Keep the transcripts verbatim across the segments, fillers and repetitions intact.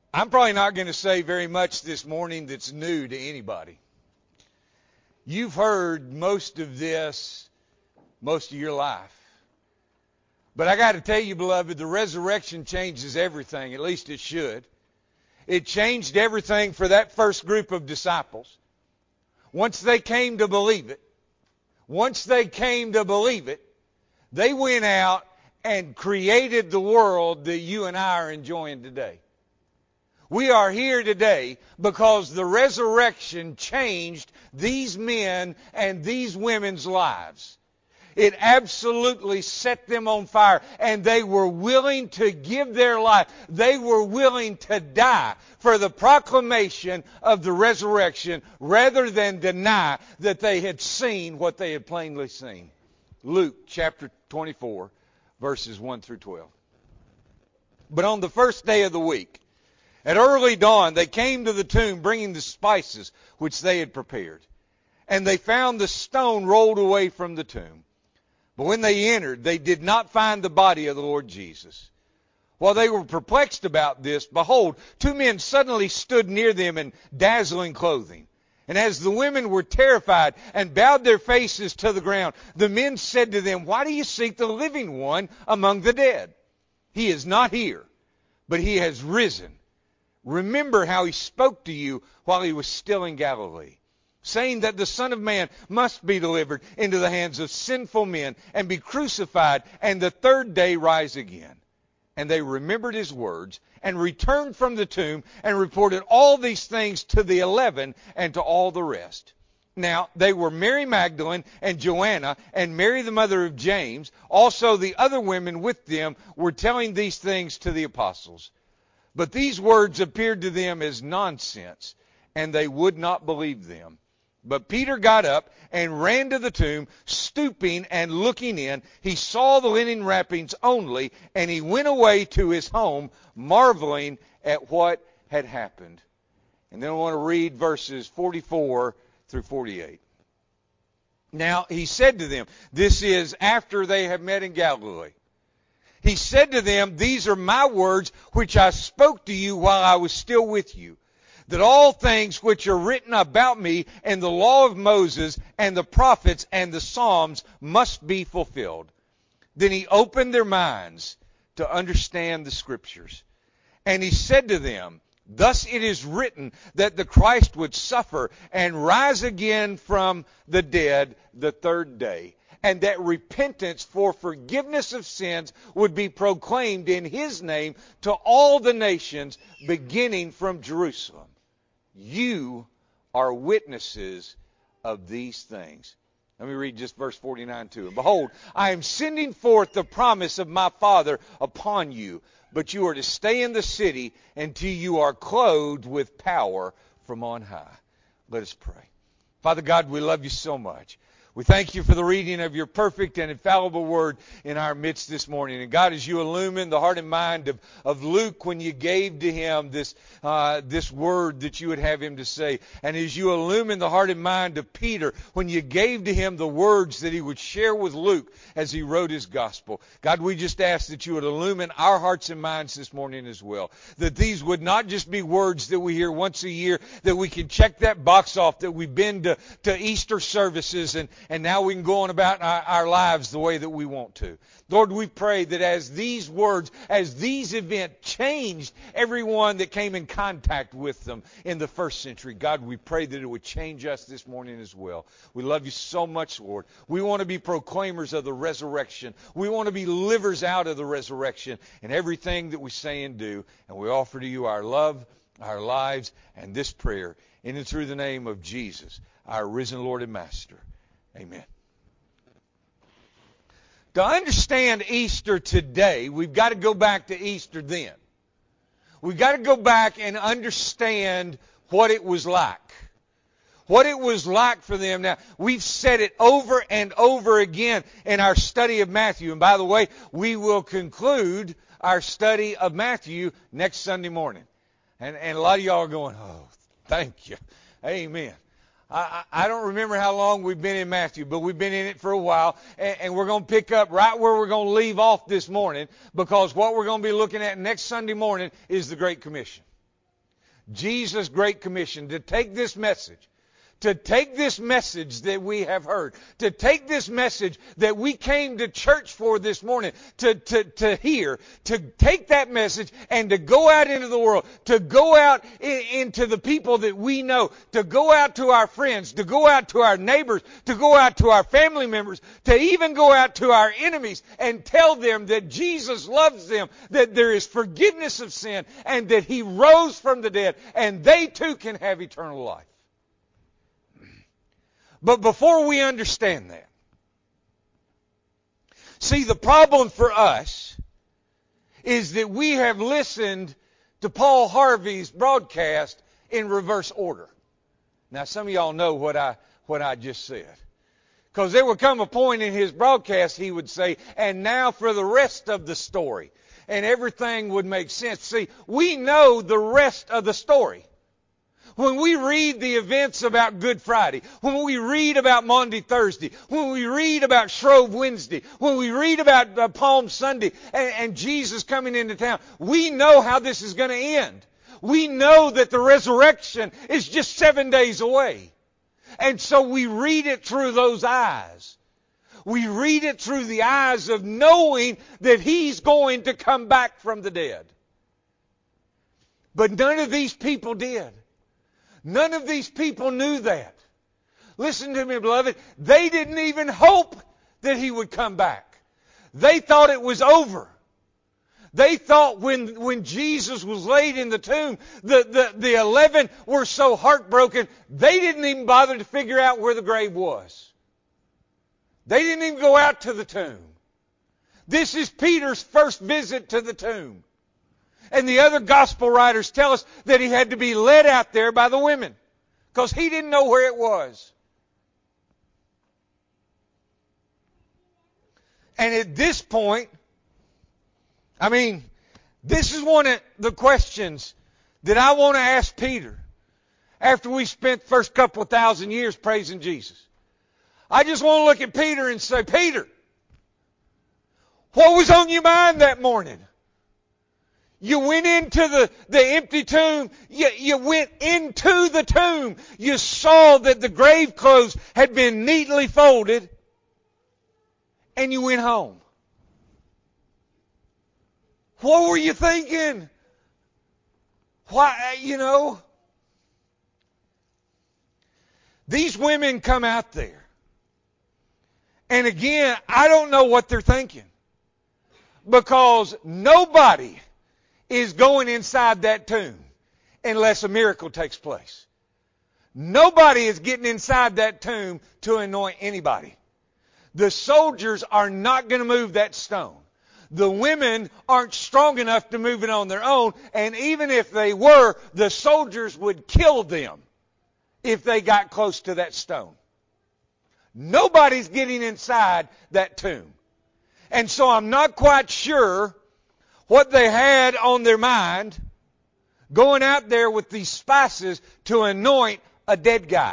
I'm probably not going to say very much this morning that's new to anybody. You've heard most of this most of your life. But I got to tell you, beloved, the resurrection changes everything. At least it should. It changed everything for that first group of disciples. Once they came to believe it, once they came to believe it, they went out and created the world that you and I are enjoying today. We are here today because the resurrection changed these men and these women's lives. It absolutely set them on fire, and they were willing to give their life. They were willing to die for the proclamation of the resurrection rather than deny that they had seen what they had plainly seen. Luke chapter twenty-four, verses one through twelve. But on the first day of the week, at early dawn, they came to the tomb bringing the spices which they had prepared. And they found the stone rolled away from the tomb. But when they entered, they did not find the body of the Lord Jesus. While they were perplexed about this, behold, two men suddenly stood near them in dazzling clothing. And as the women were terrified and bowed their faces to the ground, the men said to them, "Why do you seek the living one among the dead? He is not here, but he has risen. Remember how he spoke to you while he was still in Galilee, saying that the Son of Man must be delivered into the hands of sinful men and be crucified, and the third day rise again." And they remembered his words and returned from the tomb and reported all these things to the eleven and to all the rest. Now, they were Mary Magdalene and Joanna and Mary the mother of James. Also the other women with them were telling these things to the apostles. But these words appeared to them as nonsense, and they would not believe them. But Peter got up and ran to the tomb, stooping and looking in. He saw the linen wrappings only, and he went away to his home, marveling at what had happened. And then I want to read verses forty-four through forty-eight. Now he said to them, this is after they have met in Galilee. He said to them, "These are my words which I spoke to you while I was still with you, that all things which are written about me in the law of Moses and the prophets and the Psalms must be fulfilled." Then he opened their minds to understand the Scriptures. And he said to them, "Thus it is written that the Christ would suffer and rise again from the dead the third day, and that repentance for forgiveness of sins would be proclaimed in his name to all the nations, beginning from Jerusalem. You are witnesses of these things." Let me read just verse forty-nine too. "And behold, I am sending forth the promise of my Father upon you, but you are to stay in the city until you are clothed with power from on high." Let us pray. Father God, we love you so much. We thank you for the reading of your perfect and infallible word in our midst this morning. And God, as you illumine the heart and mind of, of Luke when you gave to him this, uh, this word that you would have him to say, and as you illumine the heart and mind of Peter when you gave to him the words that he would share with Luke as he wrote his gospel, God, we just ask that you would illumine our hearts and minds this morning as well. That these would not just be words that we hear once a year, that we can check that box off, that we've been to, to Easter services and And now we can go on about our, our lives the way that we want to. Lord, we pray that as these words, as these events changed everyone that came in contact with them in the first century, God, we pray that it would change us this morning as well. We love you so much, Lord. We want to be proclaimers of the resurrection. We want to be livers out of the resurrection in everything that we say and do. And we offer to you our love, our lives, and this prayer in and through the name of Jesus, our risen Lord and Master. Amen. To understand Easter today, we've got to go back to Easter then. We've got to go back and understand what it was like. What it was like for them. Now, we've said it over and over again in our study of Matthew. And by the way, we will conclude our study of Matthew next Sunday morning. And, and a lot of y'all are going, "Oh, thank you. Amen." I, I don't remember how long we've been in Matthew, but we've been in it for a while, and, and we're going to pick up right where we're going to leave off this morning, because what we're going to be looking at next Sunday morning is the Great Commission. Jesus' Great Commission, to take this message, to take this message that we have heard, to take this message that we came to church for this morning, to, to, to hear, to take that message and to go out into the world, to go out in, into the people that we know, to go out to our friends, to go out to our neighbors, to go out to our family members, to even go out to our enemies and tell them that Jesus loves them, that there is forgiveness of sin, and that He rose from the dead, and they too can have eternal life. But before we understand that, see, the problem for us is that we have listened to Paul Harvey's broadcast in reverse order. Now, some of y'all know what I what I just said. Because there would come a point in his broadcast he would say, and now for the rest of the story. And everything would make sense. See, we know the rest of the story. When we read the events about Good Friday, when we read about Maundy Thursday, when we read about Shrove Wednesday, when we read about uh, Palm Sunday and, and Jesus coming into town, we know how this is going to end. We know that the resurrection is just seven days away. And so we read it through those eyes. We read it through the eyes of knowing that He's going to come back from the dead. But none of these people did. None of these people knew that. Listen to me, beloved. They didn't even hope that He would come back. They thought it was over. They thought when, when Jesus was laid in the tomb, the, the, the eleven were so heartbroken, they didn't even bother to figure out where the grave was. They didn't even go out to the tomb. This is Peter's first visit to the tomb. And the other gospel writers tell us that he had to be led out there by the women because he didn't know where it was. And at this point, I mean, this is one of the questions that I want to ask Peter after we spent the first couple of thousand years praising Jesus. I just want to look at Peter and say, Peter, what was on your mind that morning? You went into the, the empty tomb. You, you went into the tomb. You saw that the grave clothes had been neatly folded. And you went home. What were you thinking? Why, you know? These women come out there. And again, I don't know what they're thinking. Because nobody is going inside that tomb unless a miracle takes place. Nobody is getting inside that tomb to anoint anybody. The soldiers are not going to move that stone. The women aren't strong enough to move it on their own, and even if they were, the soldiers would kill them if they got close to that stone. Nobody's getting inside that tomb. And so I'm not quite sure what they had on their mind going out there with these spices to anoint a dead guy.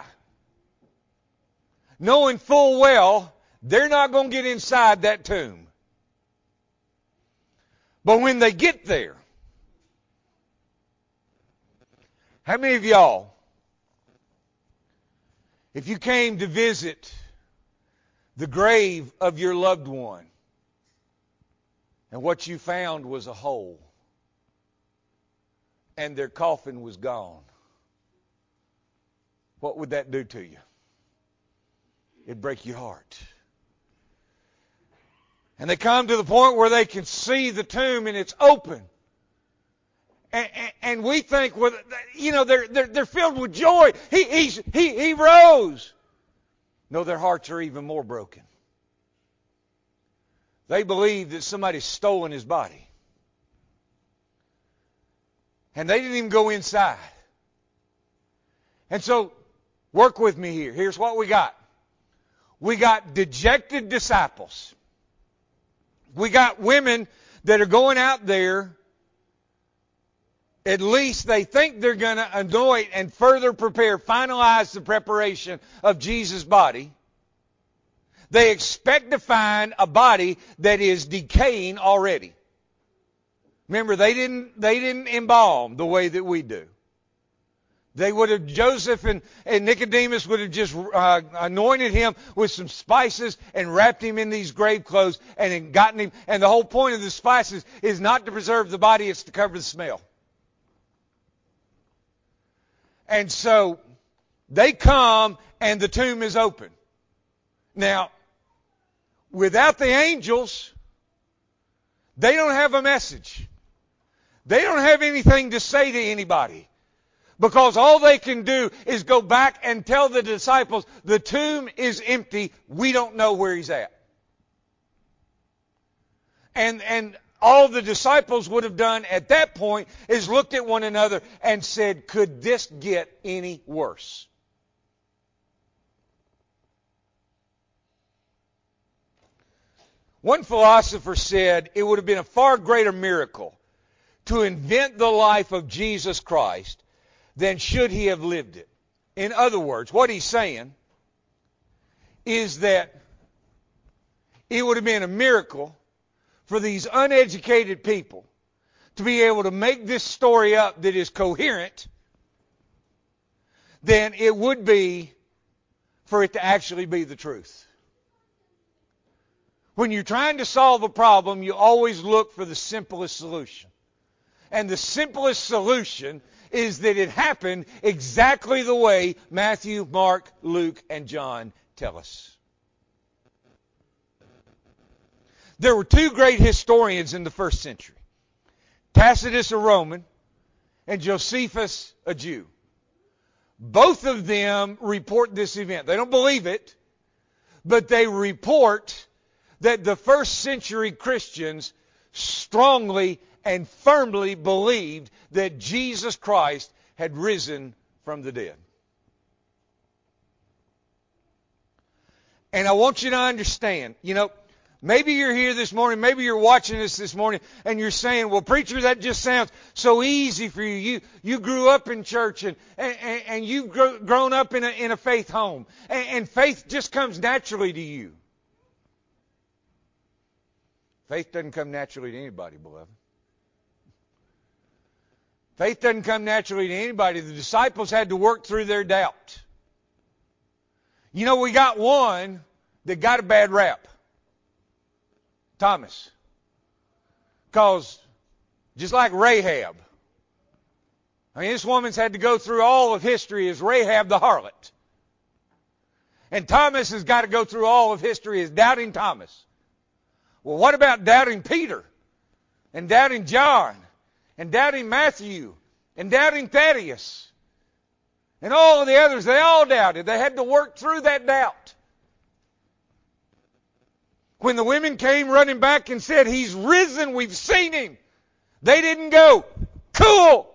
Knowing full well they're not going to get inside that tomb. But when they get there, how many of y'all, if you came to visit the grave of your loved one, and what you found was a hole, and their coffin was gone, what would that do to you? It'd break your heart. And they come to the point where they can see the tomb and it's open. And, and, and we think, well, you know, they're, they're, they're filled with joy. He, he's, he, he rose. No, their hearts are even more broken. They believe that somebody's stolen his body. And they didn't even go inside. And so, work with me here. Here's what we got. We got dejected disciples. We got women that are going out there. At least they think they're going to anoint and further prepare, finalize the preparation of Jesus' body. They expect to find a body that is decaying already. Remember, they didn't, they didn't embalm the way that we do. They would have, Joseph and, and Nicodemus would have just uh, anointed him with some spices and wrapped him in these grave clothes and then gotten him. And the whole point of the spices is not to preserve the body, it's to cover the smell. And so they come and the tomb is open. Now, without the angels, they don't have a message. They don't have anything to say to anybody. Because all they can do is go back and tell the disciples, the tomb is empty, we don't know where he's at. And, and all the disciples would have done at that point is looked at one another and said, could this get any worse? One philosopher said it would have been a far greater miracle to invent the life of Jesus Christ than should he have lived it. In other words, what he's saying is that it would have been a miracle for these uneducated people to be able to make this story up that is coherent than it would be for it to actually be the truth. When you're trying to solve a problem, you always look for the simplest solution. And the simplest solution is that it happened exactly the way Matthew, Mark, Luke, and John tell us. There were two great historians in the first century. Tacitus, a Roman, and Josephus, a Jew. Both of them report this event. They don't believe it, but they report that the first century Christians strongly and firmly believed that Jesus Christ had risen from the dead. And I want you to understand, you know, maybe you're here this morning, maybe you're watching this this morning, and you're saying, well, preacher, that just sounds so easy for you. You, you grew up in church, and, and, and you've grown up in a, in a faith home, and, and faith just comes naturally to you. Faith doesn't come naturally to anybody, beloved. Faith doesn't come naturally to anybody. The disciples had to work through their doubt. You know, we got one that got a bad rap. Thomas. Because just like Rahab, I mean, this woman's had to go through all of history as Rahab the harlot. And Thomas has got to go through all of history as doubting Thomas. Well, what about doubting Peter? And doubting John? And doubting Matthew? And doubting Thaddeus? And all of the others, they all doubted. They had to work through that doubt. When the women came running back and said, he's risen, we've seen him, they didn't go, cool.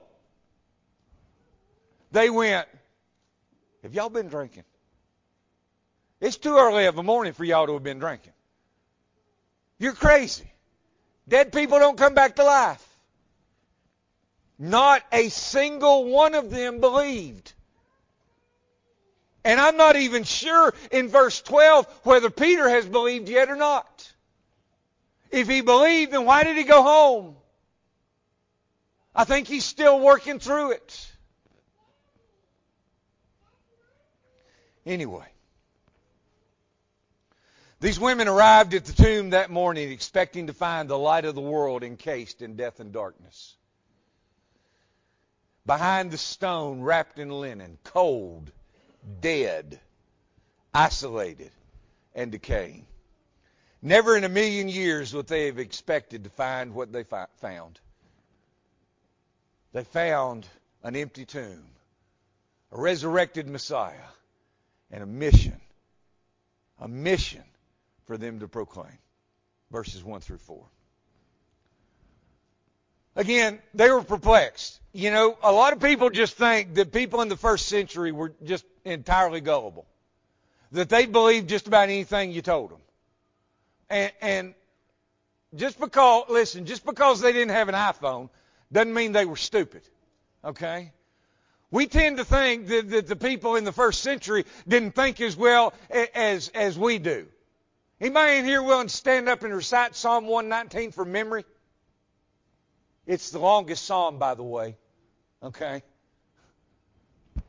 They went, have y'all been drinking? It's too early of a morning for y'all to have been drinking. You're crazy. Dead people don't come back to life. Not a single one of them believed. And I'm not even sure in verse twelve whether Peter has believed yet or not. If he believed, then why did he go home? I think he's still working through it. Anyway. These women arrived at the tomb that morning expecting to find the light of the world encased in death and darkness. Behind the stone, wrapped in linen, cold, dead, isolated, and decaying. Never in a million years would they have expected to find what they fi- found. They found an empty tomb, a resurrected Messiah, and a mission. A mission for them to proclaim. Verses one through four. Again, they were perplexed. You know, a lot of people just think that people in the first century were just entirely gullible. That they believed just about anything you told them. And, and just because, listen, just because they didn't have an iPhone doesn't mean they were stupid. Okay? We tend to think that, that the people in the first century didn't think as well as, as we do. Anybody in here willing to stand up and recite Psalm one nineteen from memory? It's the longest psalm, by the way. Okay?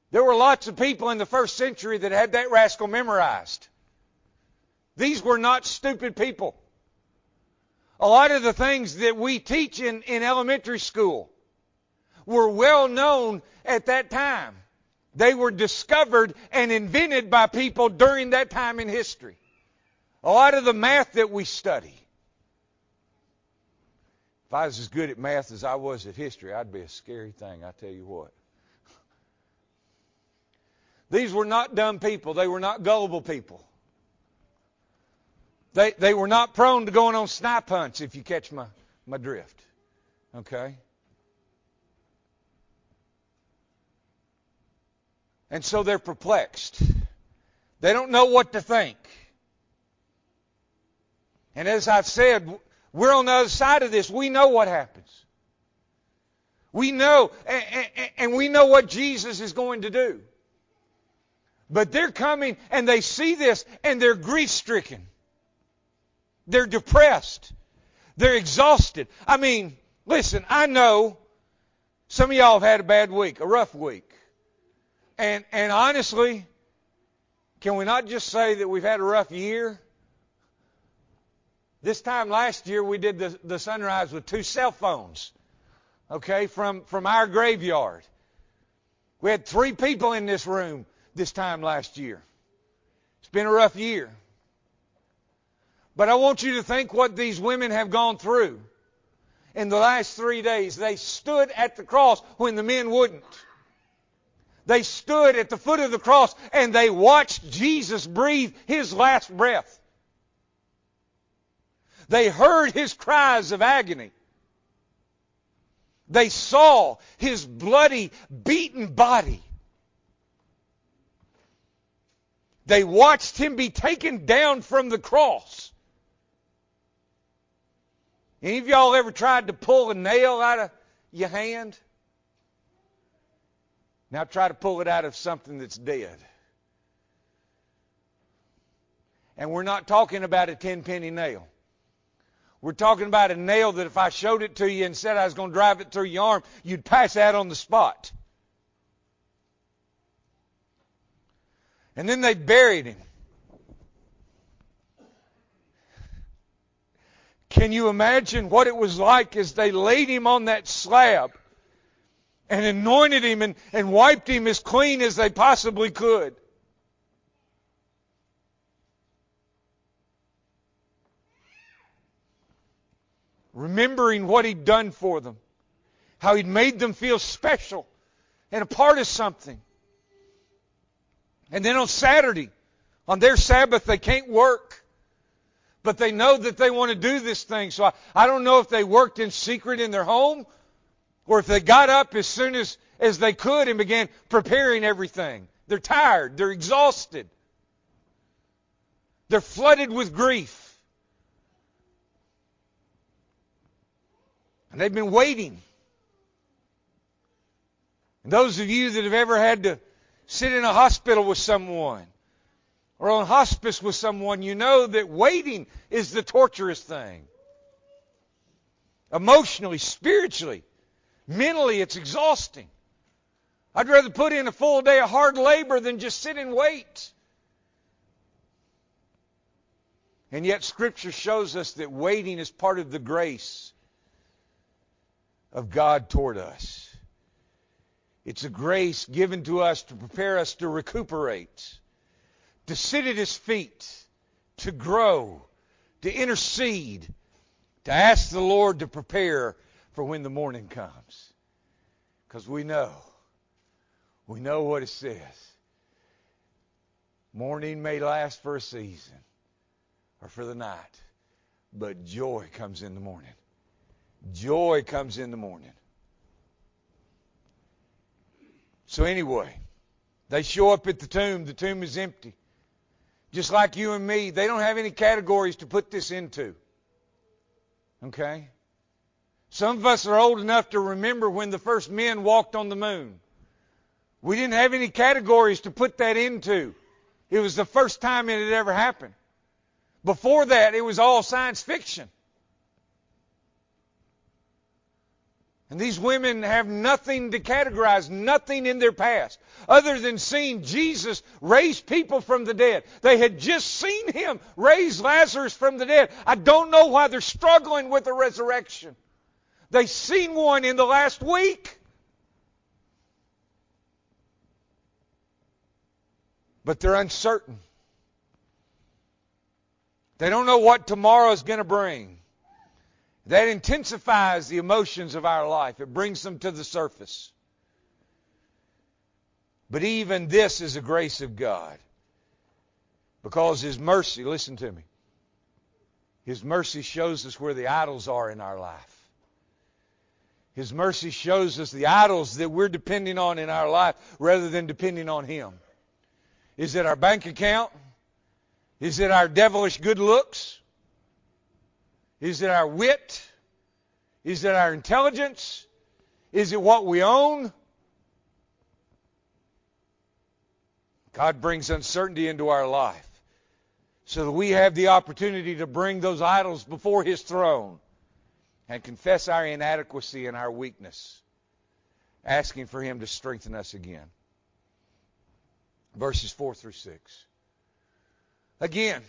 There were lots of people in the first century that had that rascal memorized. These were not stupid people. A lot of the things that we teach in, in elementary school were well known at that time. They were discovered and invented by people during that time in history. A lot of the math that we study. If I was as good at math as I was at history, I'd be a scary thing, I tell you what. These were not dumb people. They were not gullible people. They they were not prone to going on snipe hunts, if you catch my, my drift. Okay? And so they're perplexed. They don't know what to think. And as I've said, we're on the other side of this. We know what happens. We know, and, and we know what Jesus is going to do. But they're coming and they see this and they're grief-stricken. They're depressed. They're exhausted. I mean, listen, I know some of y'all have had a bad week, a rough week. And and honestly, can we not just say that we've had a rough year? This time last year we did the, the sunrise with two cell phones, okay, from, from our graveyard. We had three people in this room this time last year. It's been a rough year. But I want you to think what these women have gone through. In the last three days, they stood at the cross when the men wouldn't. They stood at the foot of the cross and they watched Jesus breathe His last breath. They heard His cries of agony. They saw His bloody, beaten body. They watched Him be taken down from the cross. Any of y'all ever tried to pull a nail out of your hand? Now try to pull it out of something that's dead. And we're not talking about a ten-penny nail. We're talking about a nail that if I showed it to you and said I was going to drive it through your arm, you'd pass out on the spot. And then they buried Him. Can you imagine what it was like as they laid Him on that slab and anointed Him and, and wiped Him as clean as they possibly could? Remembering what He'd done for them. How He'd made them feel special and a part of something. And then on Saturday, on their Sabbath, they can't work. But they know that they want to do this thing. So I, I don't know if they worked in secret in their home or if they got up as soon as, as they could and began preparing everything. They're tired. They're exhausted. They're flooded with grief. And they've been waiting. And those of you that have ever had to sit in a hospital with someone or on hospice with someone, you know that waiting is the torturous thing. Emotionally, spiritually, mentally, it's exhausting. I'd rather put in a full day of hard labor than just sit and wait. And yet Scripture shows us that waiting is part of the grace of God toward us. It's a grace given to us to prepare us to recuperate, to sit at His feet, to grow, to intercede, to ask the Lord to prepare for when the morning comes. Because we know, we know what it says. Morning may last for a season or for the night, but joy comes in the morning. Joy comes in the morning. So anyway, they show up at the tomb. The tomb is empty. Just like you and me, they don't have any categories to put this into. Okay? Some of us are old enough to remember when the first men walked on the moon. We didn't have any categories to put that into. It was the first time it had ever happened. Before that, it was all science fiction. And these women have nothing to categorize, nothing in their past, other than seeing Jesus raise people from the dead. They had just seen Him raise Lazarus from the dead. I don't know why they're struggling with the resurrection. They've seen one in the last week. But they're uncertain. They don't know what tomorrow is going to bring. That intensifies the emotions of our life. It brings them to the surface. But even this is a grace of God. Because His mercy, listen to me, His mercy shows us where the idols are in our life. His mercy shows us the idols that we're depending on in our life rather than depending on Him. Is it our bank account? Is it our devilish good looks? Is it our wit? Is it our intelligence? Is it what we own? God brings uncertainty into our life so that we have the opportunity to bring those idols before His throne and confess our inadequacy and our weakness, asking for Him to strengthen us again. Verses four through six. Again,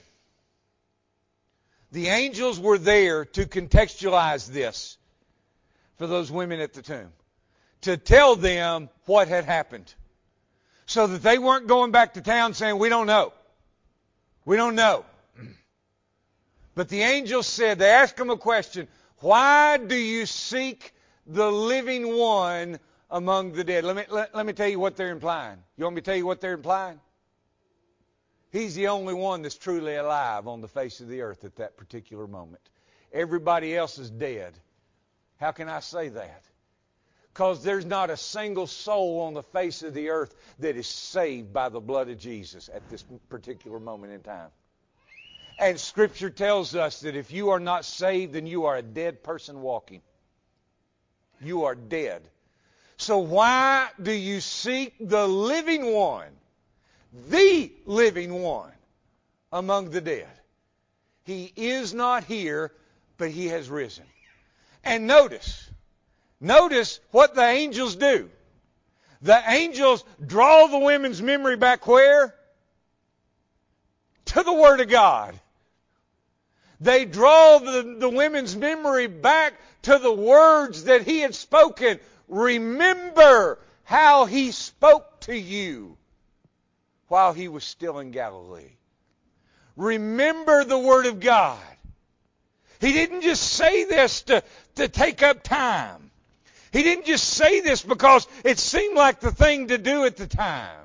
the angels were there to contextualize this for those women at the tomb, to tell them what had happened, so that they weren't going back to town saying, we don't know. We don't know. But the angels said, they asked them a question, why do you seek the living one among the dead? Let me, let, let me tell you what they're implying. You want me to tell you what they're implying? He's the only one that's truly alive on the face of the earth at that particular moment. Everybody else is dead. How can I say that? Because there's not a single soul on the face of the earth that is saved by the blood of Jesus at this particular moment in time. And Scripture tells us that if you are not saved, then you are a dead person walking. You are dead. So why do you seek the living one? The living one among the dead. He is not here, but He has risen. And notice, notice what the angels do. The angels draw the women's memory back where? To the Word of God. They draw the, the women's memory back to the words that He had spoken. Remember how He spoke to you while He was still in Galilee. Remember the Word of God. He didn't just say this to, to take up time. He didn't just say this because it seemed like the thing to do at the time.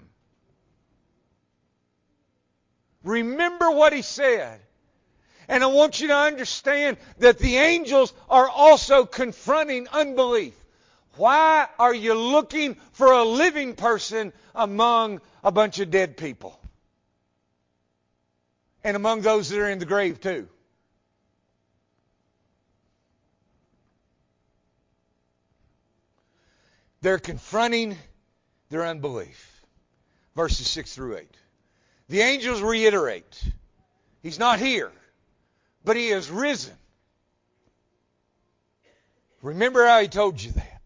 Remember what He said. And I want you to understand that the angels are also confronting unbelief. Why are you looking for a living person among a bunch of dead people? And among those that are in the grave too. They're confronting their unbelief. Verses six through eight. The angels reiterate, He's not here, but He has risen. Remember how He told you that.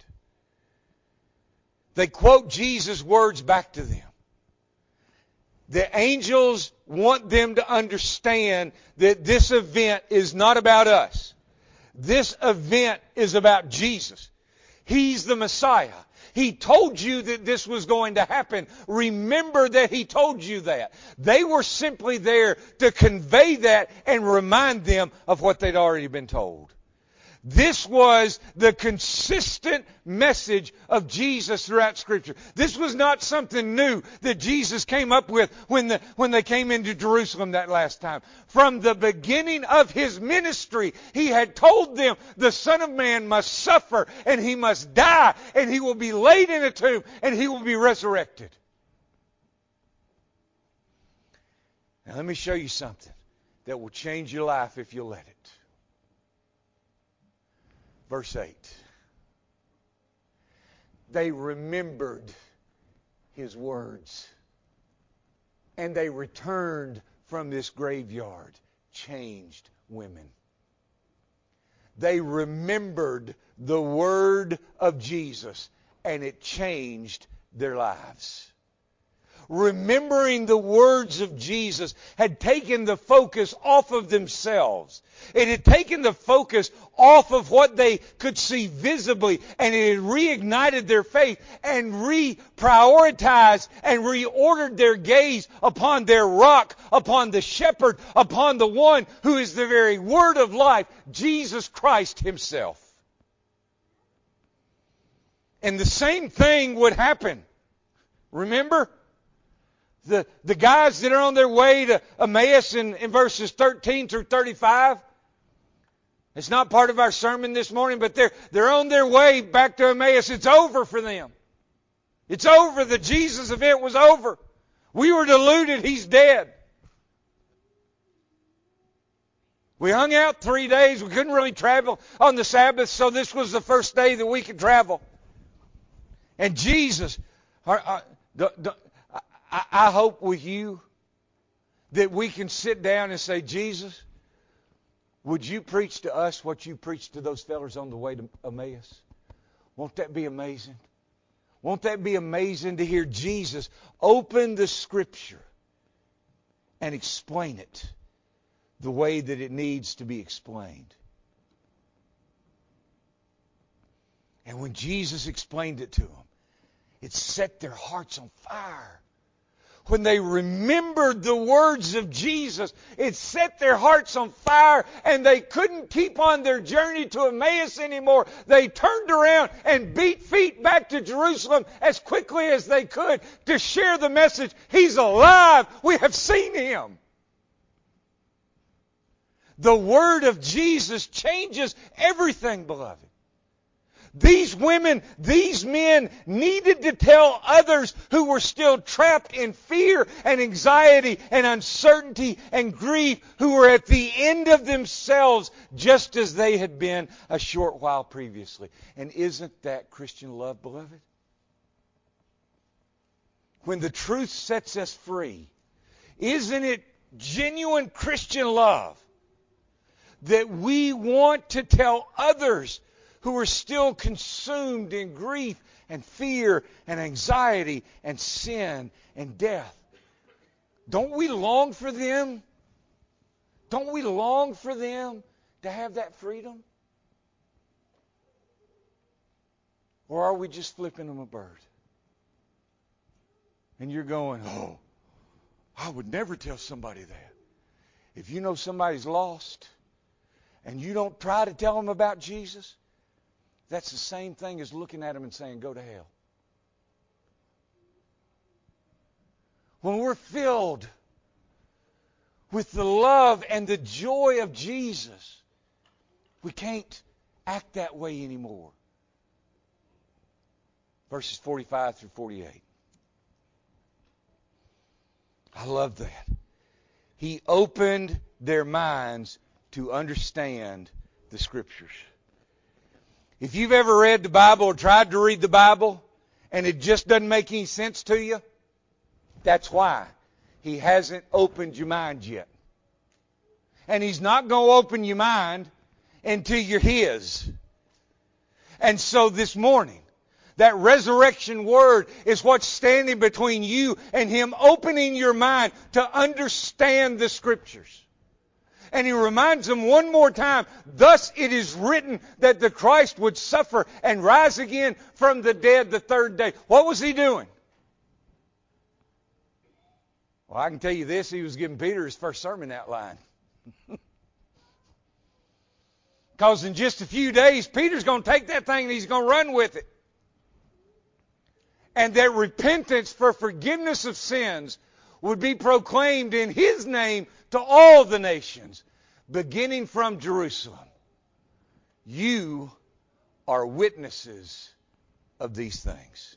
They quote Jesus' words back to them. The angels want them to understand that this event is not about us. This event is about Jesus. He's the Messiah. He told you that this was going to happen. Remember that He told you that. They were simply there to convey that and remind them of what they'd already been told. This was the consistent message of Jesus throughout Scripture. This was not something new that Jesus came up with when, the, when they came into Jerusalem that last time. From the beginning of His ministry, He had told them the Son of Man must suffer and He must die and He will be laid in a tomb and He will be resurrected. Now let me show you something that will change your life if you let it. Verse eight. They remembered His words. And they returned from this graveyard changed women. They remembered the word of Jesus, and it changed their lives. Remembering the words of Jesus had taken the focus off of themselves. It had taken the focus off of what they could see visibly, and it had reignited their faith and reprioritized and reordered their gaze upon their rock, upon the shepherd, upon the one who is the very word of life, Jesus Christ Himself. And the same thing would happen. Remember? The, the guys that are on their way to Emmaus in, in verses thirteen through thirty-five. It's not part of our sermon this morning, but they're, they're on their way back to Emmaus. It's over for them. It's over. The Jesus event was over. We were deluded. He's dead. We hung out three days. We couldn't really travel on the Sabbath, so this was the first day that we could travel. And Jesus, our, our, the, the, I, I hope with you that we can sit down and say, Jesus, would you preach to us what you preached to those fellas on the way to Emmaus? Won't that be amazing? Won't that be amazing to hear Jesus open the Scripture and explain it the way that it needs to be explained? And when Jesus explained it to them, it set their hearts on fire. When they remembered the words of Jesus, it set their hearts on fire, and they couldn't keep on their journey to Emmaus anymore. They turned around and beat feet back to Jerusalem as quickly as they could to share the message. He's alive. We have seen Him. The word of Jesus changes everything, beloved. These women, these men needed to tell others who were still trapped in fear and anxiety and uncertainty and grief, who were at the end of themselves just as they had been a short while previously. And isn't that Christian love, beloved? When the truth sets us free, isn't it genuine Christian love that we want to tell others who are still consumed in grief and fear and anxiety and sin and death? Don't we long for them? Don't we long for them to have that freedom? Or are we just flipping them a bird? And you're going, oh, I would never tell somebody that. If you know somebody's lost and you don't try to tell them about Jesus, that's the same thing as looking at them and saying, go to hell. When we're filled with the love and the joy of Jesus, we can't act that way anymore. Verses forty-five through forty-eight. I love that. He opened their minds to understand the Scriptures. If you've ever read the Bible or tried to read the Bible and it just doesn't make any sense to you, that's why He hasn't opened your mind yet. And He's not going to open your mind until you're His. And so this morning, that resurrection word is what's standing between you and Him opening your mind to understand the Scriptures. And He reminds them one more time, thus it is written that the Christ would suffer and rise again from the dead the third day. What was He doing? Well, I can tell you this, He was giving Peter his first sermon outline. Because in just a few days, Peter's going to take that thing and he's going to run with it. And that repentance for forgiveness of sins would be proclaimed in His name to all the nations, beginning from Jerusalem. You are witnesses of these things.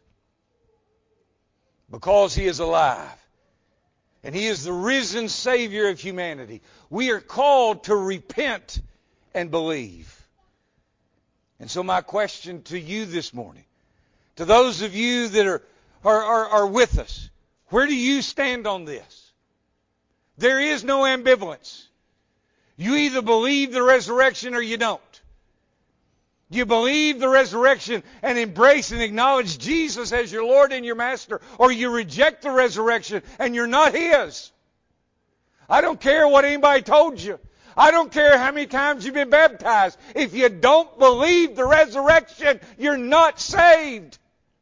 Because He is alive, and He is the risen Savior of humanity, we are called to repent and believe. And so my question to you this morning, to those of you that are, are, are, are with us, where do you stand on this? There is no ambivalence. You either believe the resurrection or you don't. Do you believe the resurrection and embrace and acknowledge Jesus as your Lord and your Master? Or you reject the resurrection and you're not His? I don't care what anybody told you. I don't care how many times you've been baptized. If you don't believe the resurrection, you're not saved.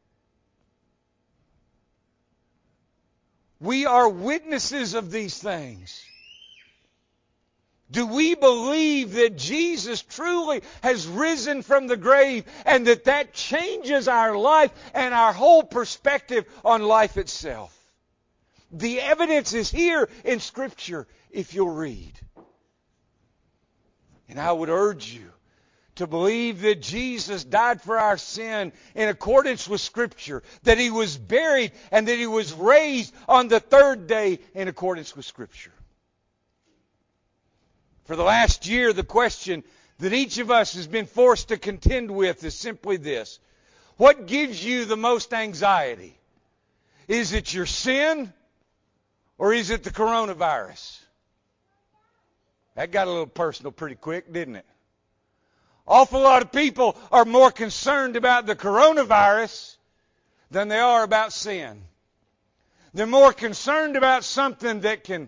We are witnesses of these things. Do we believe that Jesus truly has risen from the grave and that that changes our life and our whole perspective on life itself? The evidence is here in Scripture if you'll read. And I would urge you to believe that Jesus died for our sin in accordance with Scripture, that He was buried and that He was raised on the third day in accordance with Scripture. For the last year, the question that each of us has been forced to contend with is simply this. What gives you the most anxiety? Is it your sin or is it the coronavirus? That got a little personal pretty quick, didn't it? Awful lot of people are more concerned about the coronavirus than they are about sin. They're more concerned about something that can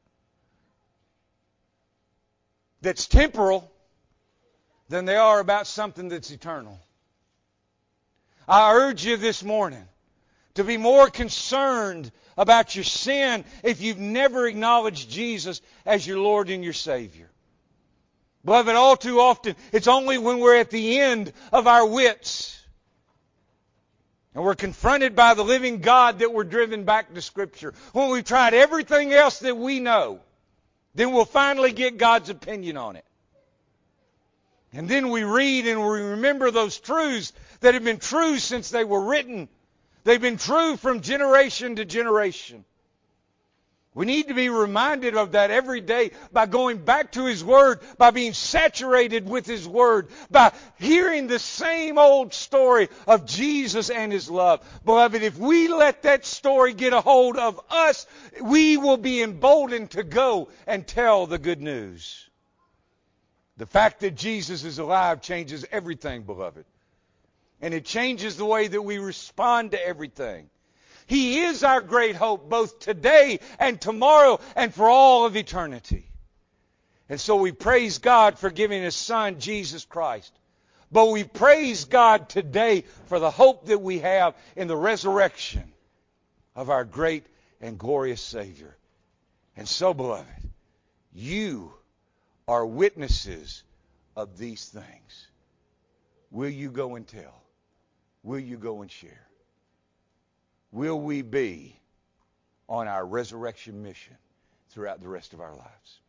that's temporal than they are about something that's eternal. I urge you this morning to be more concerned about your sin if you've never acknowledged Jesus as your Lord and your Savior. Beloved, all too often, it's only when we're at the end of our wits and we're confronted by the living God that we're driven back to Scripture. When we've tried everything else that we know, then we'll finally get God's opinion on it. And then we read and we remember those truths that have been true since they were written. They've been true from generation to generation. We need to be reminded of that every day by going back to His Word, by being saturated with His Word, by hearing the same old story of Jesus and His love. Beloved, if we let that story get a hold of us, we will be emboldened to go and tell the good news. The fact that Jesus is alive changes everything, beloved. And it changes the way that we respond to everything. He is our great hope both today and tomorrow and for all of eternity. And so we praise God for giving His Son, Jesus Christ. But we praise God today for the hope that we have in the resurrection of our great and glorious Savior. And so, beloved, you are witnesses of these things. Will you go and tell? Will you go and share? Will we be on our resurrection mission throughout the rest of our lives?